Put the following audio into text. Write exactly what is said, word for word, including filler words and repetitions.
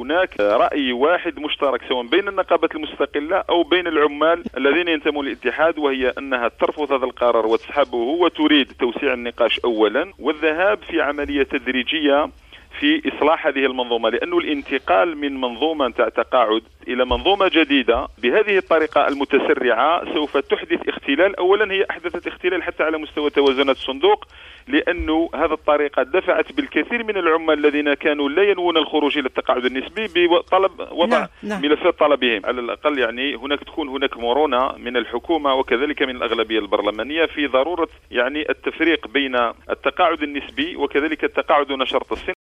هناك رأي واحد مشترك سواء بين النقابات المستقلة أو بين العمال الذين ينتمون للاتحاد، وهي أنها ترفض هذا القرار وتسحبه وتريد توسيع النقاش أولا والذهاب في عملية تدريجية في إصلاح هذه المنظومة، لأنه الانتقال من منظومة تقاعد إلى منظومة جديدة بهذه الطريقة المتسرعة سوف تحدث اختلال. أولا هي أحدثت اختلال حتى على مستوى توازنات الصندوق، لأنه هذه الطريقة دفعت بالكثير من العمال الذين كانوا لا ينوون الخروج إلى التقاعد النسبي بطلب وضع نعم. نعم. ملفات طلبهم على الأقل. يعني هناك تكون هناك مرونة من الحكومة وكذلك من الأغلبية البرلمانية في ضرورة يعني التفريق بين التقاعد النسبي وكذلك التقاعد دون شرط السن.